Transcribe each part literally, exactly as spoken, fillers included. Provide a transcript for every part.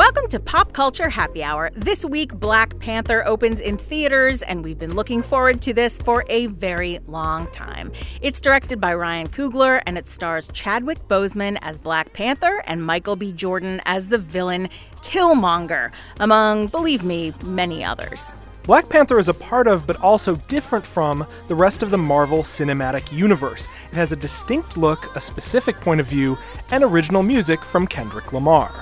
Welcome to Pop Culture Happy Hour. This week, Black Panther opens in theaters, and we've been looking forward to this for a very long time. It's directed by Ryan Coogler, and it stars Chadwick Boseman as Black Panther and Michael B. Jordan as the villain Killmonger, among, believe me, many others. Black Panther is a part of, but also different from, the rest of the Marvel Cinematic Universe. It has a distinct look, a specific point of view, and original music from Kendrick Lamar.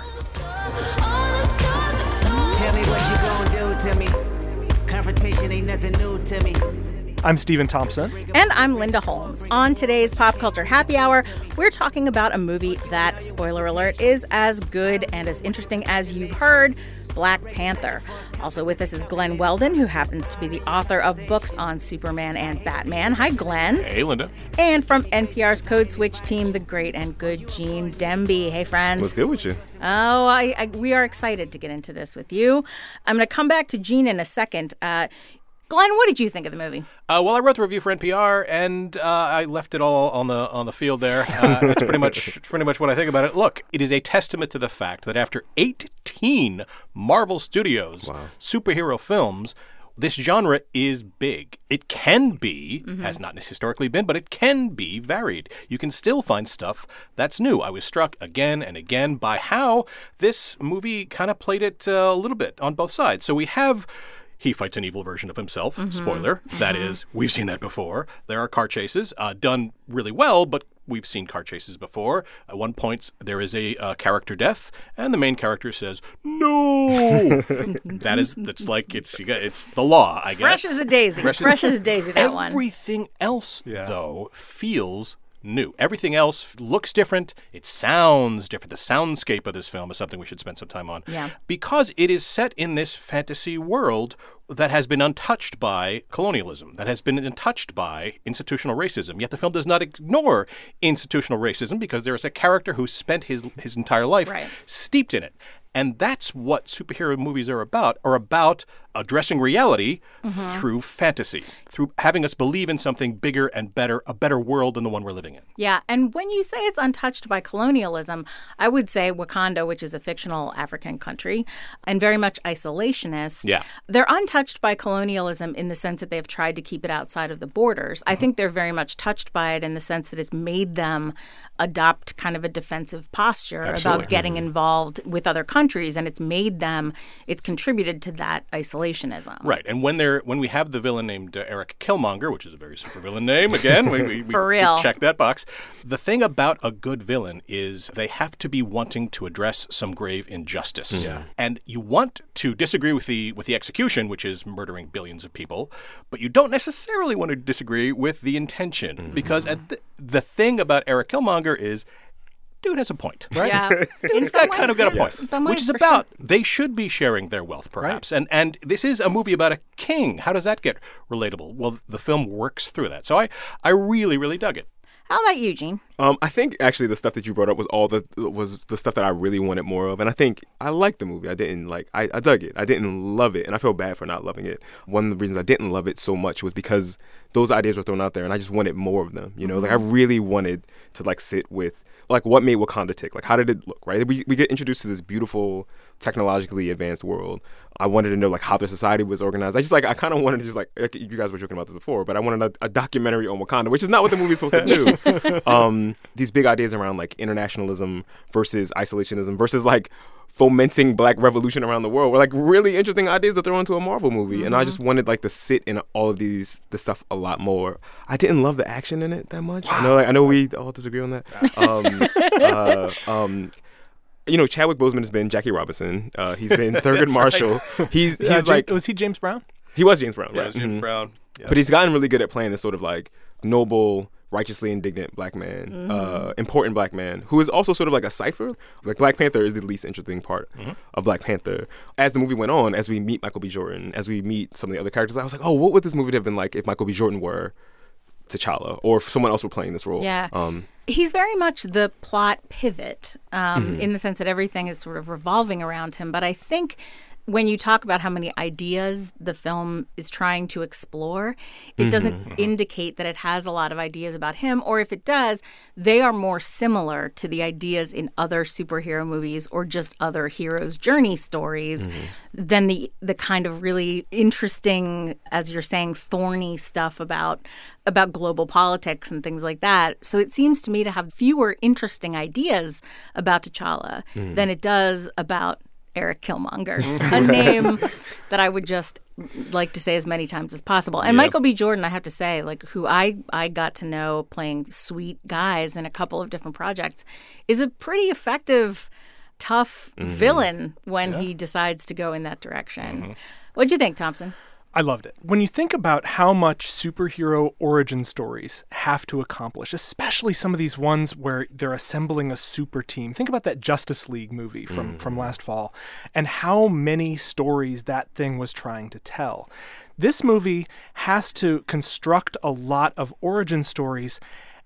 Tell me what you gonna do to me. Confrontation ain't nothing new to me. I'm Stephen Thompson. And I'm Linda Holmes. On today's Pop Culture Happy Hour, we're talking about a movie that, spoiler alert, is as good and as interesting as you've heard, Black Panther. Also with us is Glenn Weldon, who happens to be the author of books on Superman and Batman. Hi, Glenn. Hey, Linda. And from N P R's Code Switch team, the great and good Gene Demby. Hey, friend. What's good with you? Oh, I, I, we are excited to get into this with you. I'm going to come back to Gene in a second. Uh, Glenn, what did you think of the movie? Uh, well, I wrote the review for N P R, and uh, I left it all on the on the field there. Uh, that's pretty much pretty much what I think about it. Look, it is a testament to the fact that after eighteen Marvel Studios wow. superhero films, this genre is big. It can be, mm-hmm. has not historically been, but it can be varied. You can still find stuff that's new. I was struck again and again by how this movie kind of played it uh, a little bit on both sides. So we have... He fights an evil version of himself. Mm-hmm. Spoiler. Mm-hmm. That is, we've seen that before. There are car chases uh, done really well, but we've seen car chases before. At one point, there is a uh, character death, and the main character says, "No." That is, that's like it's it's the law, I guess. Fresh as a daisy. Fresh, Fresh as a daisy. That one. Everything else, yeah. though, feels new. Everything else looks different. It sounds different. The soundscape of this film is something we should spend some time on. Yeah. Because it is set in this fantasy world that has been untouched by colonialism, that has been untouched by institutional racism. Yet the film does not ignore institutional racism because there is a character who spent his his entire life right. steeped in it. And that's what superhero movies are about, are about addressing reality mm-hmm. through fantasy, through having us believe in something bigger and better, a better world than the one we're living in. Yeah, and when you say it's untouched by colonialism, I would say Wakanda, which is a fictional African country, and very much isolationist. Yeah. They're untouched by colonialism in the sense that they've tried to keep it outside of the borders. Mm-hmm. I think they're very much touched by it in the sense that it's made them adopt kind of a defensive posture Absolutely. about getting mm-hmm. involved with other countries, and it's made them, it's contributed to that isolationism. Right, and when they're when we have the villain named uh, Eric Killmonger, which is a very super villain name, again, we, we, For we, real. we check that box. The thing about a good villain is they have to be wanting to address some grave injustice. Yeah. And you want to disagree with the with the execution, which is murdering billions of people, but you don't necessarily want to disagree with the intention, mm-hmm. because at the, the thing about Eric Killmonger is dude has a point, right? Yeah. Dude's got kind of got a point, yes. ways, which is for about sure. they should be sharing their wealth, perhaps. Right. And and this is a movie about a king. How does that get relatable? Well, the film works through that. So I, I really, really dug it. How about you, Gene? Um, I think actually the stuff that you brought up was all the was the stuff that I really wanted more of, and I think I liked the movie. I didn't like I, I dug it. I didn't love it, and I feel bad for not loving it. One of the reasons I didn't love it so much was because those ideas were thrown out there, and I just wanted more of them. You know, mm-hmm. like I really wanted to like sit with like what made Wakanda tick. Like how did it look? Right? We we get introduced to this beautiful, technologically advanced world. I wanted to know like how their society was organized. I just like I kind of wanted to just like, like you guys were joking about this before, but I wanted a, a documentary on Wakanda, which is not what the movie's supposed to do. um, these big ideas around like internationalism versus isolationism versus like fomenting black revolution around the world were like really interesting ideas to throw into a Marvel movie. Mm-hmm. And I just wanted like to sit in all of these this stuff a lot more. I didn't love the action in it that much. Wow. I know like I know we all disagree on that. um, uh, um, You know, Chadwick Boseman has been Jackie Robinson. Uh, he's been Thurgood Marshall. Right. He's he's uh, like was he James Brown? He was James Brown. Yeah, Right? James Mm-hmm. Brown. Yeah. But he's gotten really good at playing this sort of like noble, righteously indignant black man, mm-hmm. uh, important black man who is also sort of like a cipher. Like Black Panther is the least interesting part mm-hmm. of Black Panther. As the movie went on, as we meet Michael B. Jordan, as we meet some of the other characters, I was like, oh, what would this movie have been like if Michael B. Jordan were T'Challa or if someone else were playing this role? Yeah. Um, He's very much the plot pivot um, mm-hmm. in the sense that everything is sort of revolving around him. But I think when you talk about how many ideas the film is trying to explore, it mm-hmm. doesn't indicate that it has a lot of ideas about him, or if it does, they are more similar to the ideas in other superhero movies or just other heroes' journey stories mm-hmm. than the the kind of really interesting, as you're saying, thorny stuff about about global politics and things like that. So it seems to me to have fewer interesting ideas about T'Challa mm. than it does about Eric Killmonger, a name that I would just like to say as many times as possible. And yeah. Michael B. Jordan, I have to say, like who I, I got to know playing sweet guys in a couple of different projects, is a pretty effective, tough mm-hmm. villain when yeah. he decides to go in that direction. Mm-hmm. What'd you think, Thompson? I loved it. When you think about how much superhero origin stories have to accomplish, especially some of these ones where they're assembling a super team. Think about that Justice League movie from, mm-hmm. from last fall and how many stories that thing was trying to tell. This movie has to construct a lot of origin stories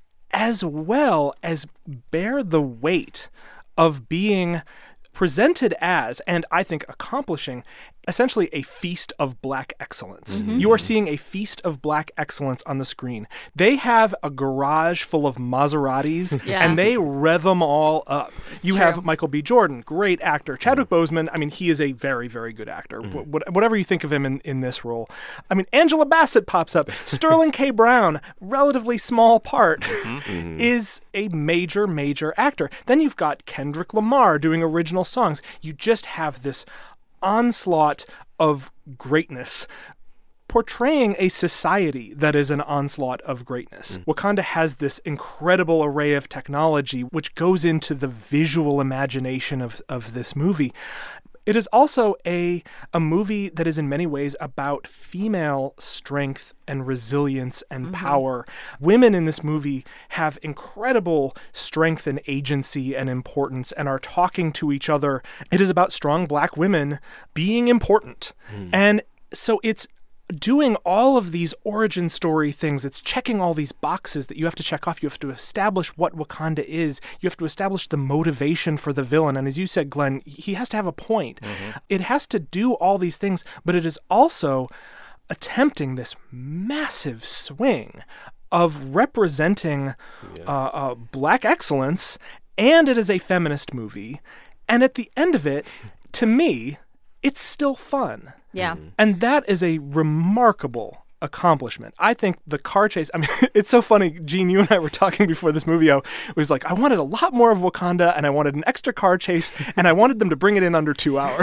as well as bear the weight of being presented as, and I think accomplishing, essentially a feast of black excellence. Mm-hmm. You are seeing a feast of black excellence on the screen. They have a garage full of Maseratis, yeah. and they rev them all up. It's you true. Have Michael B. Jordan, great actor. Chadwick mm-hmm. Boseman, I mean, he is a very, very good actor. Mm-hmm. Wh- whatever you think of him in, in this role. I mean, Angela Bassett pops up. Sterling K. Brown, relatively small part, mm-hmm. is a major, major actor. Then you've got Kendrick Lamar doing original songs. You just have this onslaught of greatness, portraying a society that is an onslaught of greatness. Mm. Wakanda has this incredible array of technology which goes into the visual imagination of, of this movie. It is also a a movie that is in many ways about female strength and resilience and mm-hmm. power. Women in this movie have incredible strength and agency and importance and are talking to each other. It is about strong black women being important. Mm. And so it's doing all of these origin story things. It's checking all these boxes that you have to check off. You have to establish what Wakanda is. You have to establish the motivation for the villain. And as you said, Glenn, he has to have a point. Mm-hmm. It has to do all these things, but it is also attempting this massive swing of representing yeah. uh, uh, black excellence, and it is a feminist movie. And at the end of it, to me, it's still fun. Yeah. And that is a remarkable accomplishment. I think the car chase, I mean, it's so funny, Gene, you and I were talking before this movie out. It was like, I wanted a lot more of Wakanda, and I wanted an extra car chase, and I wanted them to bring it in under two hours.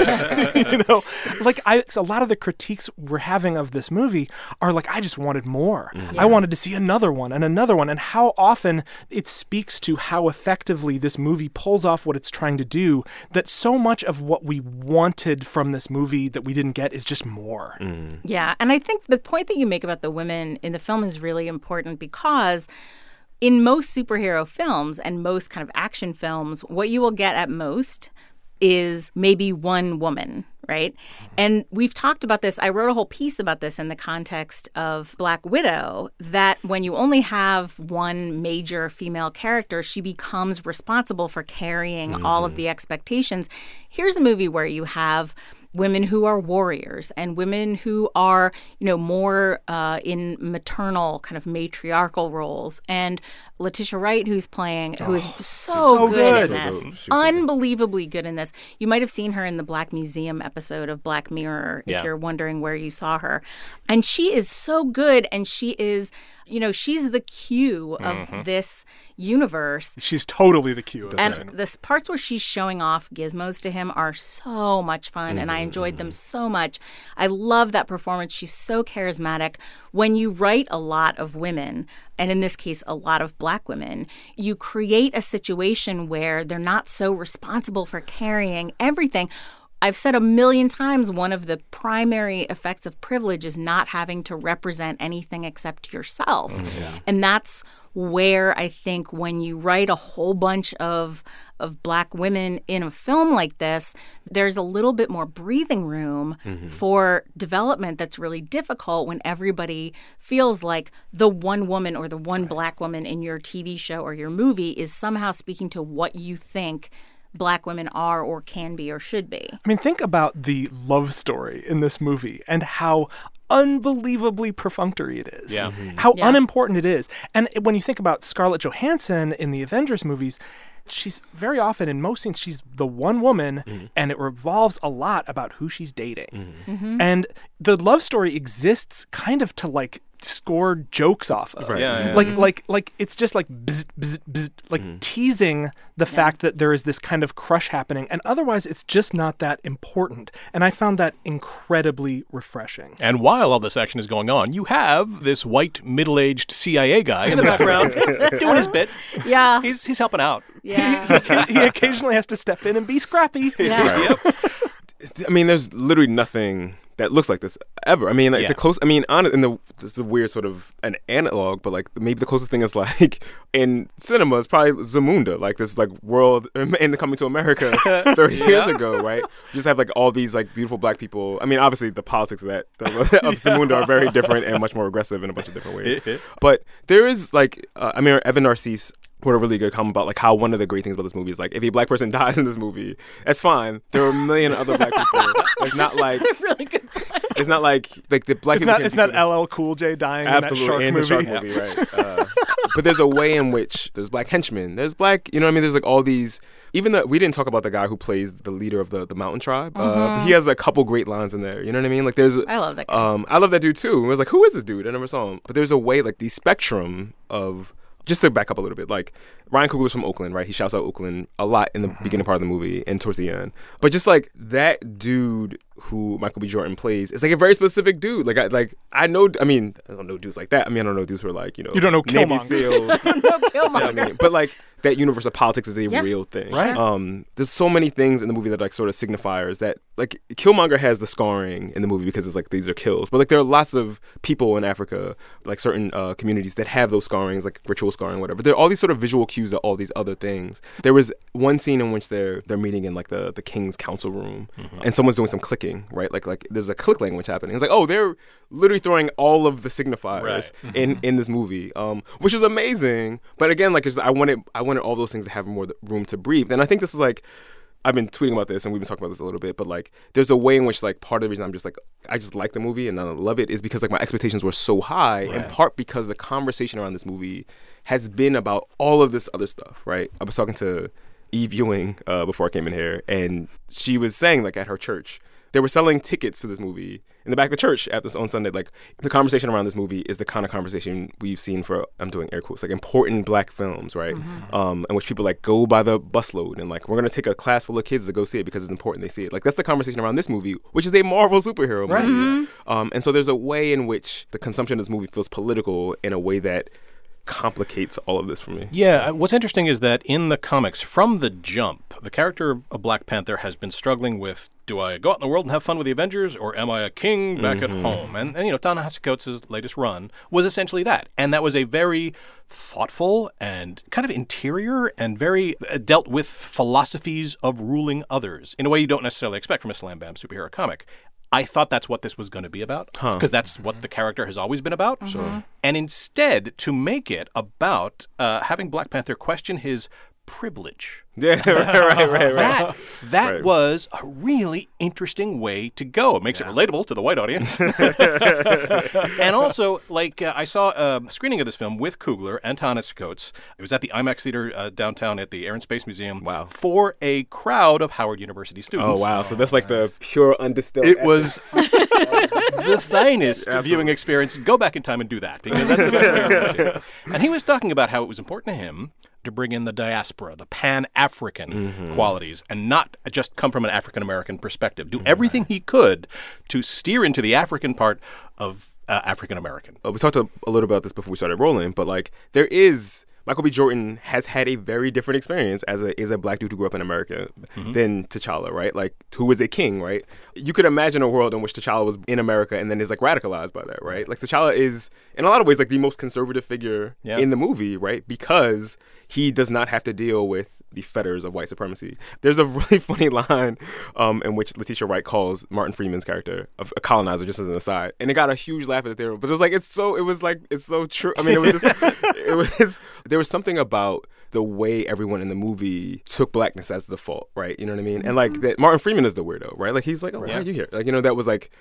You know, like I, a lot of the critiques we're having of this movie are like, I just wanted more. Mm-hmm. I wanted to see another one and another one, and how often it speaks to how effectively this movie pulls off what it's trying to do, that so much of what we wanted from this movie that we didn't get is just more. Mm. Yeah, and I think the point that you make about the women in the film is really important, because in most superhero films and most kind of action films, what you will get at most is maybe one woman, right? And we've talked about this. I wrote a whole piece about this in the context of Black Widow, that when you only have one major female character, she becomes responsible for carrying mm-hmm. all of the expectations. Here's a movie where you have women who are warriors and women who are, you know, more uh, in maternal kind of matriarchal roles. And Letitia Wright, who's playing, who is so, so good, good in this, so so unbelievably good in this. You might have seen her in the Black Museum episode of Black Mirror, if yeah. you're wondering where you saw her. And she is so good, and she is, you know, she's the Q of mm-hmm. this universe. She's totally the Q. And the parts where she's showing off gizmos to him are so much fun, mm-hmm. and I enjoyed them so much. I love that performance. She's so charismatic. When you write a lot of women, and in this case, a lot of black women, you create a situation where they're not so responsible for carrying everything. I've said a million times, one of the primary effects of privilege is not having to represent anything except yourself. Mm-hmm. And that's where I think when you write a whole bunch of of black women in a film like this, there's a little bit more breathing room mm-hmm. for development that's really difficult when everybody feels like the one woman or the one right. black woman in your T V show or your movie is somehow speaking to what you think Black women are or can be or should be. I mean, think about the love story in this movie and how unbelievably perfunctory it is. Yeah. Mm-hmm. How Yeah. unimportant it is. And when you think about Scarlett Johansson in the Avengers movies, she's very often in most scenes, she's the one woman, mm-hmm. and it revolves a lot about who she's dating. Mm-hmm. Mm-hmm. And the love story exists kind of to like score jokes off of. Right. Yeah, yeah. Like, Mm-hmm. like, like it's just like bzz, bzz, bzz, like Mm-hmm. teasing the Yeah. fact that there is this kind of crush happening, and otherwise it's just not that important. And I found that incredibly refreshing. And while all this action is going on, you have this white, middle-aged C I A guy in the background doing his bit. Yeah. He's he's helping out. Yeah. He occasionally has to step in and be scrappy. Yeah. Yep. I mean, there's literally nothing that looks like this ever. I mean, like Yeah. the close. I mean, on in the this is a weird sort of an analog, but like maybe the closest thing is like in cinema is probably Zamunda, like this like world and Coming to America thirty years ago, right? You just have like all these like beautiful black people. I mean, obviously the politics of that of Zamunda are very different and much more aggressive in a bunch of different ways. But there is like, uh, I mean, Evan Narcisse wrote a really good comment about like how one of the great things about this movie is like if a black person dies in this movie, that's fine. There are a million other black people. It's not like That's a really good point. it's not like like the black It's people not. can It's be not sort of- L L Cool J dying absolutely in in that shark the movie. shark movie, right? Uh, but there's a way in which there's black henchmen. There's black, you know what I mean? There's like all these. Even though we didn't talk about the guy who plays the leader of the, the mountain tribe, uh, but he has a couple great lines in there. You know what I mean? Like there's. I love that guy. Um, I love that dude too. I was like, who is this dude? I never saw him. But there's a way, like the spectrum of. Just to back up a little bit, like Ryan Coogler's from Oakland, right? He shouts out Oakland a lot in the Mm-hmm. beginning part of the movie and towards the end. But just like that dude who Michael B. Jordan plays, is like a very specific dude. Like I like I know. I mean, I don't know dudes like that. I mean, I don't know dudes who are like you know. You don't know Navy Killmonger. SEALs. No You know Killmonger. what I mean? But like that universe of politics is a Yeah. real thing. Right. Um, there's so many things in the movie that like sort of signifiers that like Killmonger has the scarring in the movie because it's like these are kills. But like there are lots of people in Africa, like certain uh, communities that have those scarrings, like ritual scarring, whatever. There are all these sort of visual cues of all these other things. There was one scene in which they're they're meeting in like the, the king's council room, mm-hmm. and someone's doing some clicking, right? Like like there's a click language happening. It's like, oh, they're literally throwing all of the signifiers Right. in in this movie, um, which is amazing. But again, like it's, I wanted I wanted all those things to have more th- room to breathe. And I think this is like I've been tweeting about this and we've been talking about this a little bit, but like there's a way in which like part of the reason I'm just like I just like the movie and I love it is because like my expectations were so high, in part because the conversation around this movie has been about all of this other stuff, right? I was talking to Eve Ewing uh, before I came in here, and she was saying like at her church they were selling tickets to this movie in the back of the church at this on Sunday. Like the conversation around this movie is the kind of conversation we've seen for, I'm doing air quotes, like important black films, right? Mm-hmm. Um, in which people like go by the busload and like, we're going to take a class full of kids to go see it because it's important they see it. Like that's the conversation around this movie, which is a Marvel superhero movie. Right. Mm-hmm. Um, and so there's a way in which the consumption of this movie feels political in a way that complicates all of this for me. Yeah, what's interesting is that in the comics, from the jump, the character of Black Panther has been struggling with, do I go out in the world and have fun with the Avengers, or am I a king back Mm-hmm. at home? And, and, you know, Ta-Nehisi Coates' latest run was essentially that. And that was a very thoughtful and kind of interior and very uh, dealt with philosophies of ruling others in a way you don't necessarily expect from a Slam Bam superhero comic. I thought that's what this was going to be about, because Huh. that's what the character has always been about. Sure. And instead, to make it about uh, having Black Panther question his privilege, Yeah, right, right, right, right. that that Right. was a really interesting way to go. It makes it relatable to the white audience. And also, like, uh, I saw a screening of this film with Coogler and Ta-Nehisi Coates. It was at the IMAX Theater uh, downtown at the Air and Space Museum. Wow. For a crowd of Howard University Oh, students. wow. So that's like the pure undistilled. It was the finest viewing experience. Go back in time and do that, because that's the best way to see it. And he was talking about how it was important to him to bring in the diaspora, the Pan-African Mm-hmm. qualities, and not just come from an African-American perspective. Do everything he could to steer into the African part of uh, African-American. Uh, we talked a, a little about this before we started rolling, but like there is Michael B. Jordan has had a very different experience as a as a black dude who grew up in America mm-hmm. than T'Challa, right? Like who was a king, right? You could imagine a world in which T'Challa was in America and then is like radicalized by that, right? Like T'Challa is in a lot of ways like the most conservative figure Yeah. in the movie, right? Because he does not have to deal with the fetters of white supremacy. There's a really funny line um, in which Letitia Wright calls Martin Freeman's character a, a colonizer, just as an aside, and it got a huge laugh at the theater. But it was like it's so it was like it's so true. I mean, it was just it was there was something about the way everyone in the movie took blackness as default, right? You know what I mean? And like that, Martin Freeman is the weirdo, right? Like he's like, oh, why are you here? Like, you know, that was like.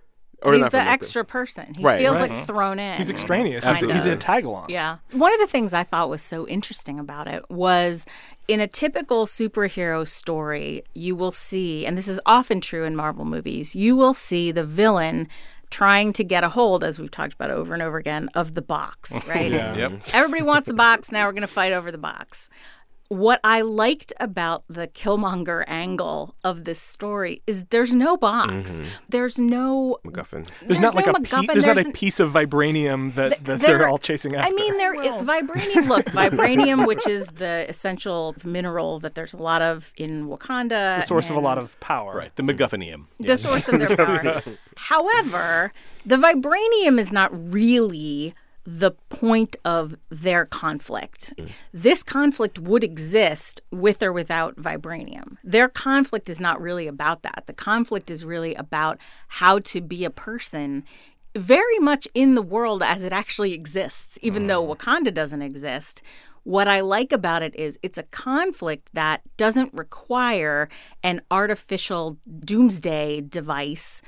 Or He's not the from, like, extra person. He Right, feels right. like thrown in. He's extraneous. Kind He's, he's of. a tag-along. Yeah. One of the things I thought was so interesting about it was in a typical superhero story, you will see, and this is often true in Marvel movies, you will see the villain trying to get a hold, as we've talked about over and over again, of the box, right? Yeah. Yep. Everybody wants a box. Now we're going to fight over the box. What I liked about the Killmonger angle of this story is there's no box. Mm-hmm. There's no MacGuffin. There's, not like no a pe- MacGuffin. there's not There's a n- piece of vibranium that, Th- that there- they're all chasing after. I mean, there it, vibranium. Look, vibranium, which is the essential mineral that there's a lot of in Wakanda, the source of a lot and of power. Right, the MacGuffinium. the source of their power. However, the vibranium is not really the point of their conflict. This conflict would exist with or without vibranium. Their conflict is not really about that. The conflict is really about how to be a person very much in the world as it actually exists, even though Wakanda doesn't exist. What I like about it is it's a conflict that doesn't require an artificial doomsday device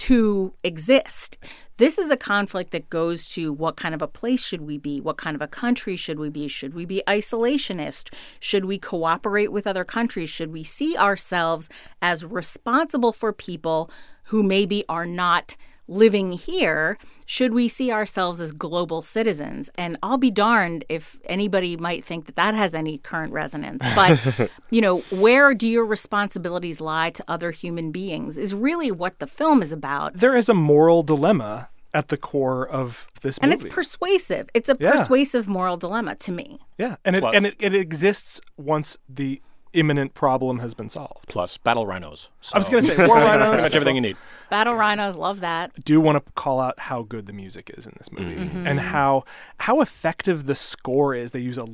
to exist. This is a conflict that goes to what kind of a place should we be? What kind of a country should we be? Should we be isolationist? Should we cooperate with other countries? Should we see ourselves as responsible for people who maybe are not living here? Should we see ourselves as global citizens? And I'll be darned if anybody might think that that has any current resonance. But, you know, where do your responsibilities lie to other human beings is really what the film is about. There is a moral dilemma at the core of this And movie. it's persuasive. It's a Yeah. persuasive moral dilemma to me. yeah, and it Plus- and it, it exists once the imminent problem has been solved. Plus battle rhinos. I was So- going to say war rhinos. Pretty much everything you need. Battle rhinos, love that. Do want to call out how good the music is in this movie Mm-hmm. and how how effective the score is. They use a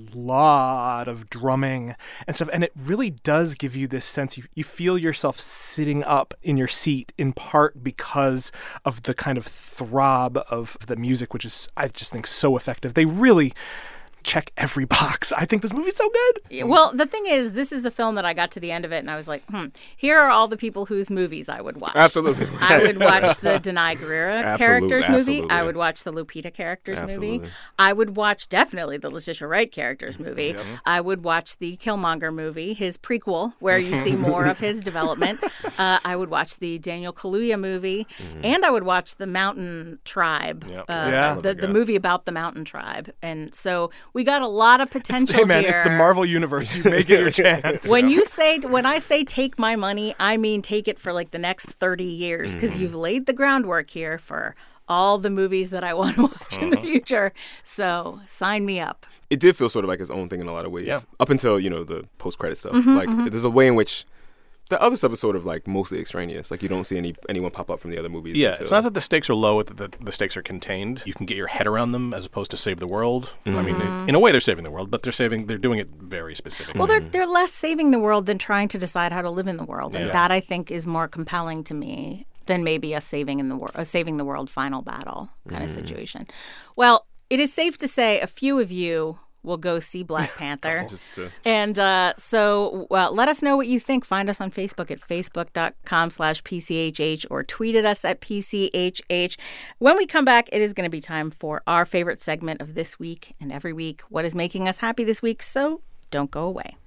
lot of drumming and stuff, and it really does give you this sense you, you feel yourself sitting up in your seat in part because of the kind of throb of the music, which is I just think so effective. They really check every box. I think this movie's so good. Yeah, well, the thing is, this is a film that I got to the end of it and I was like, hmm, here are all the people whose movies I would watch. Absolutely. I would watch the Denai Guerrera Absolute- characters movie. absolutely. I would watch the Lupita characters Absolutely. movie. I would watch definitely the Letitia Wright characters movie. I would watch the Killmonger movie, his prequel, where you see more of his development. Uh, I would watch the Daniel Kaluuya movie, and I would watch the Mountain Tribe, Yep. uh, Yeah. the, the movie about the Mountain Tribe. And so we got a lot of potential Hey man, here. it's the Marvel universe. You make it your chance. When you say, when I say take my money, I mean take it for like the next thirty years because you've laid the groundwork here for all the movies that I want to watch in the future. So sign me up. It did feel sort of like its own thing in a lot of ways. Yeah. Up until, you know, the post-credit stuff. Mm-hmm, like, there's a way in which the other stuff is sort of like mostly extraneous. Like, you don't see any anyone pop up from the other movies. Yeah, until, it's not that the stakes are low, that the, the stakes are contained. You can get your head around them as opposed to save the world. I mean, it, in a way, they're saving the world, but they're saving. They're doing it very specifically. Well, they're they're less saving the world than trying to decide how to live in the world, and Yeah. that I think is more compelling to me than maybe a saving in the world, a saving the world final battle kind of situation. Well, it is safe to say a few of you will go see Black Panther. Just, uh, And uh, so well, let us know what you think. Find us on Facebook at facebook.com slash PCHH or tweet at us at P C H H. When we come back, it is going to be time for our favorite segment of this week and every week, what is making us happy this week. So don't go away.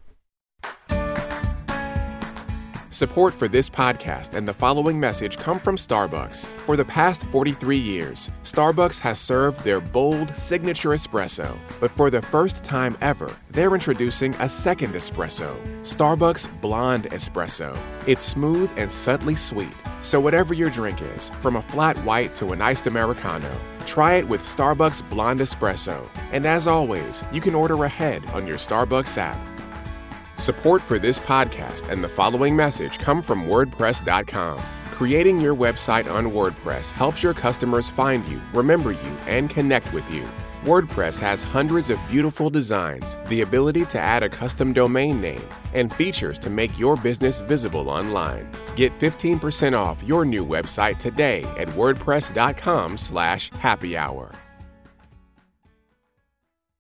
Support for this podcast and the following message come from Starbucks. For the past forty-three years, Starbucks has served their bold signature espresso. But for the first time ever, they're introducing a second espresso, Starbucks Blonde Espresso. It's smooth and subtly sweet. So whatever your drink is, from a flat white to an iced Americano, try it with Starbucks Blonde Espresso. And as always, you can order ahead on your Starbucks app. Support for this podcast and the following message come from WordPress dot com. Creating your website on WordPress helps your customers find you, remember you, and connect with you. WordPress has hundreds of beautiful designs, the ability to add a custom domain name, and features to make your business visible online. Get fifteen percent off your new website today at WordPress dot com slash happy hour.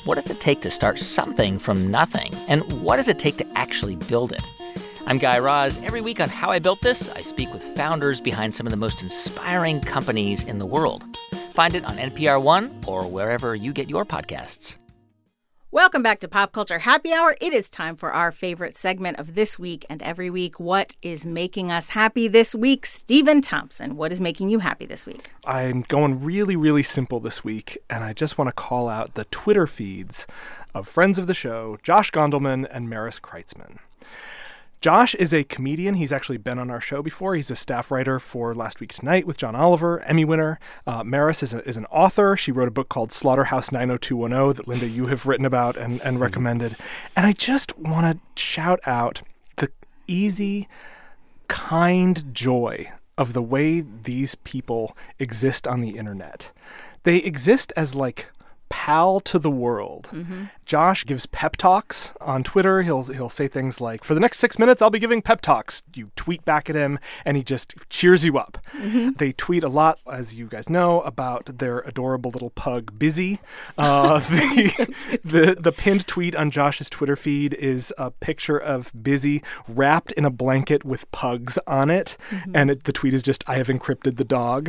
what does it take to start something from nothing? And what does it take to actually build it? I'm Guy Raz. Every week on How I Built This, I speak with founders behind some of the most inspiring companies in the world. Find it on N P R One or wherever you get your podcasts. Welcome back to Pop Culture Happy Hour. It is time for our favorite segment of this week and every week. What is making us happy this week? Stephen Thompson, what is making you happy this week? I'm going really, really simple this week, and I just want to call out the Twitter feeds of friends of the show, Josh Gondelman and Maris Kreitzman. Josh is a comedian. He's actually been on our show before. He's a staff writer for Last Week Tonight with John Oliver, Emmy winner. Uh, Maris is, a, is an author. She wrote a book called Slaughterhouse nine oh two one oh that, Linda, you have written about and, and recommended. And I just want to shout out the easy, kind joy of the way these people exist on the internet. They exist as like pal to the world. Mm-hmm. Josh gives pep talks on Twitter. He'll he'll say things like, for the next six minutes, I'll be giving pep talks. You tweet back at him, and he just cheers you up. Mm-hmm. They tweet a lot, as you guys know, about their adorable little pug, Busy. Uh, the, the, the pinned tweet on Josh's Twitter feed is a picture of Busy wrapped in a blanket with pugs on it, mm-hmm. and it, the tweet is just, I have encrypted the dog.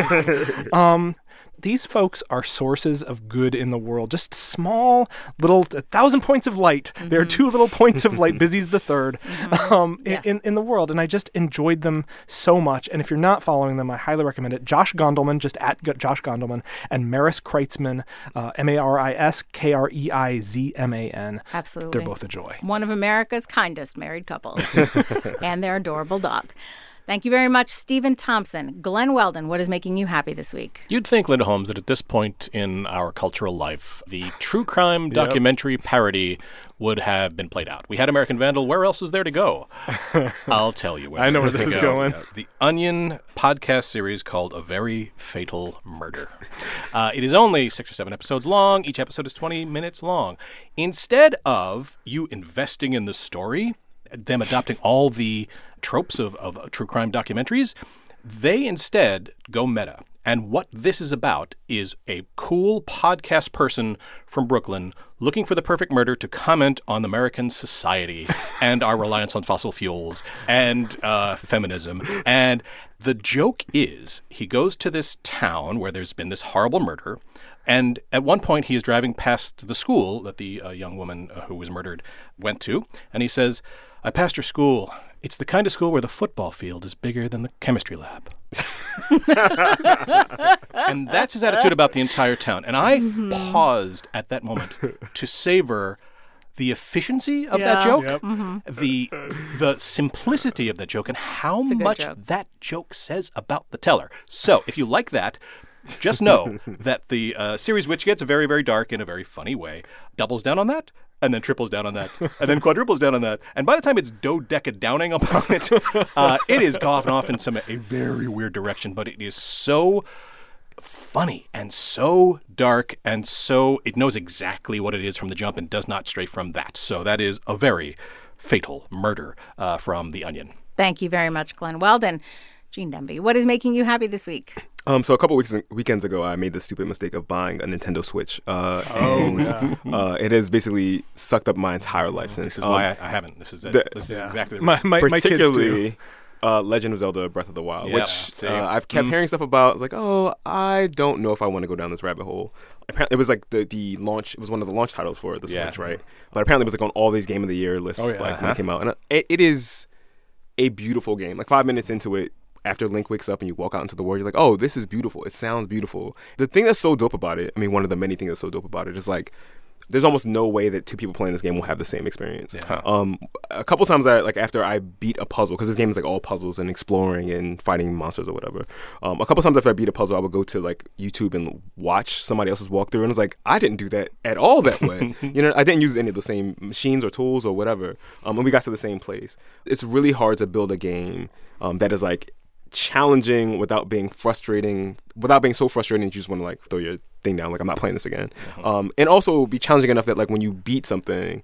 um, These folks are sources of good in the world. Just small little, a thousand points of light. Mm-hmm. There are two little points of light. Busy's the third mm-hmm. um, yes. in, in the world. And I just enjoyed them so much. And if you're not following them, I highly recommend it. Josh Gondelman, just at Josh Gondelman, and Maris Kreitzman, uh, M A R I S K R E I Z M A N. Absolutely. They're both a joy. One of America's kindest married couples. And their adorable dog. Thank you very much, Stephen Thompson. Glenn Weldon, what is making you happy this week? You'd think, Linda Holmes, that at this point in our cultural life, the true crime documentary yep. parody would have been played out. We had American Vandal. Where else is there to go? I'll tell you where. I know where this is go. going. Uh, the Onion podcast series called A Very Fatal Murder. Uh, it is only six or seven episodes long. Each episode is twenty minutes long. Instead of you investing in the story, them adopting all the tropes of, of true crime documentaries, they instead go meta. And what this is about is a cool podcast person from Brooklyn looking for the perfect murder to comment on American society and our reliance on fossil fuels and uh, feminism. And the joke is he goes to this town where there's been this horrible murder. And at one point, he is driving past the school that the uh, young woman uh, who was murdered went to. And he says, I passed her school. It's the kind of school where the football field is bigger than the chemistry lab. And that's his attitude about the entire town. And I mm-hmm. paused at that moment to savor the efficiency of yeah. that joke, yep. mm-hmm. the the simplicity of that joke, and how much joke. that joke says about the teller. So if you like that, just know that the uh, series, which gets very, very dark in a very funny way, doubles down on that, and then triples down on that, and then quadruples down on that. And by the time it's dodecadowning upon it, uh, it is gone off in some a very weird direction. But it is so funny and so dark, and so it knows exactly what it is from the jump and does not stray from that. So that is A Very Fatal Murder uh, from The Onion. Thank you very much, Glenn Weldon. Gene Demby, what is making you happy this week? Um, so a couple weeks weekends ago, I made the stupid mistake of buying a Nintendo Switch. Uh, oh, and, yeah. uh, it has basically sucked up my entire life since. This is um, why I, I haven't. This is it. The, this yeah. is exactly the my, my, particularly, my kids too. Uh, Legend of Zelda: Breath of the Wild, Yeah, which uh, I've kept mm. hearing stuff about. I was like, oh, I don't know if I want to go down this rabbit hole. Apparently, it was like the, the launch. It was one of the launch titles for the Yeah. Switch, right? But apparently, it was like on all these Game of the Year lists, Oh, yeah. like Uh-huh. when it came out. And it, it is a beautiful game. Like five minutes into it, after Link wakes up and you walk out into the world, you're like, oh, this is beautiful. It sounds beautiful. The thing that's so dope about it, I mean, one of the many things that's so dope about it is like, there's almost no way that two people playing this game will have the same experience. Yeah. Um, a couple times, I like after I beat a puzzle, because this game is like all puzzles and exploring and fighting monsters or whatever. Um, a couple times after I beat a puzzle, I would go to like YouTube and watch somebody else's walkthrough, and it's like I didn't do that at all that way. You know, I didn't use any of the same machines or tools or whatever. Um, and we got to the same place. It's really hard to build a game um, that is like challenging without being frustrating, without being so frustrating that you just want to like throw your thing down, like I'm not playing this again. Mm-hmm. Um, and also be challenging enough that like when you beat something,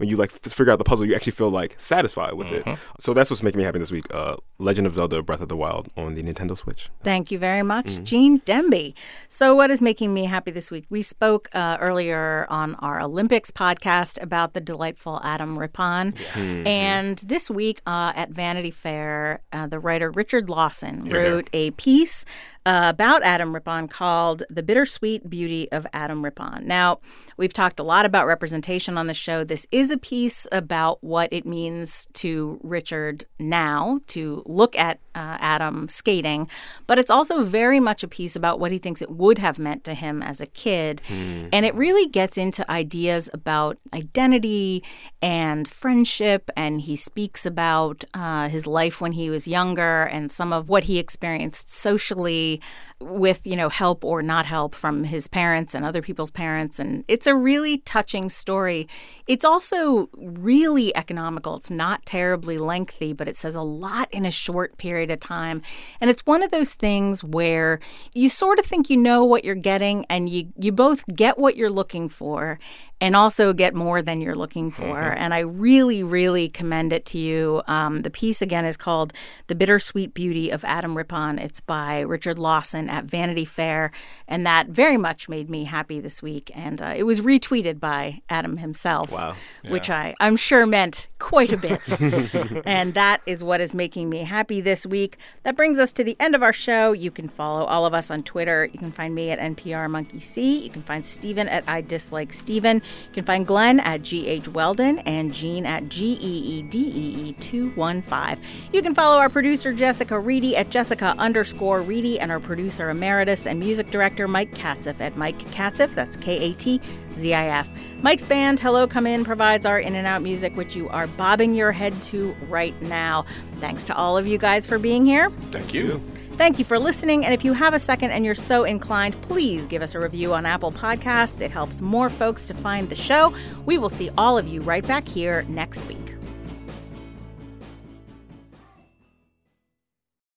when you like f- figure out the puzzle, you actually feel like satisfied with Mm-hmm. it. So that's what's making me happy this week. Uh, Legend of Zelda: Breath of the Wild on the Nintendo Switch. Thank you very much, Mm-hmm. Gene Demby. So what is making me happy this week? We spoke uh, earlier on our Olympics podcast about the delightful Adam Rippon. Mm-hmm. And this week uh, at Vanity Fair, uh, the writer Richard Lawson Here, here. wrote a piece uh, about Adam Rippon called The Bittersweet Beauty of Adam Rippon. Now, we've talked a lot about representation on the show. This is a piece about what it means to Richard now to look at uh, Adam skating, but it's also very much a piece about what he thinks it would have meant to him as a kid. Mm. And it really gets into ideas about identity and friendship, and he speaks about uh, his life when he was younger and some of what he experienced socially with, you know, help or not help from his parents and other people's parents. And it's a really touching story. It's also really economical. It's not terribly lengthy, but it says a lot in a short period of time. And it's one of those things where you sort of think you know what you're getting, and you, you both get what you're looking for and also get more than you're looking for. Mm-hmm. And I really, really commend it to you. Um, the piece, again, is called The Bittersweet Beauty of Adam Rippon. It's by Richard Lawson at Vanity Fair. And that very much made me happy this week. And uh, it was retweeted by Adam himself, Wow. which I, I'm sure meant quite a bit. And that is what is making me happy this week. That brings us to the end of our show. You can follow all of us on Twitter. You can find me at N P R Monkey C. You can find Stephen at I Dislike Stephen. You can find Glenn at G H Weldon and Gene at G E E D E E two one five. You can follow our producer Jessica Reedy at Jessica underscore Reedy and our producer emeritus and music director Mike Katziff at Mike Katziff. That's K A T Z I F. Mike's band Hello Come In provides our in and out music, which you are bobbing your head to right now. Thanks to all of you guys for being here. Thank you. Thank you for listening. And if you have a second and you're so inclined, please give us a review on Apple Podcasts. It helps more folks to find the show. We will see all of you right back here next week.